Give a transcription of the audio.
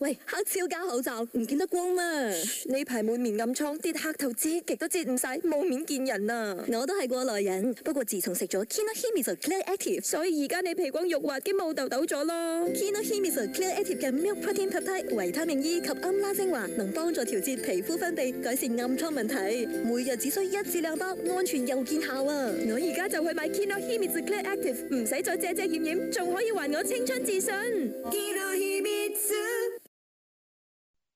喂，黑超加口罩唔見得光咩？ 呢排滿面暗瘡，啲黑頭脂極都擠唔晒，冇面見人啊！ 我都係過來人，不過自從食咗 Kinohimitsu Clear Active， 所以而家你皮光肉滑，兼冇痘痘咗咯。 Kinohimitsu Clear Active 嘅 Milk Protein Peptide 維他命 E 及氨拉精華，能幫助調節皮膚分泌，改善暗瘡問題。每日只需1至2包，安全又見效啊！ 我而家就去買 Kinohimitsu Clear Active， 唔使再遮遮掩掩，仲可以還我青春自信。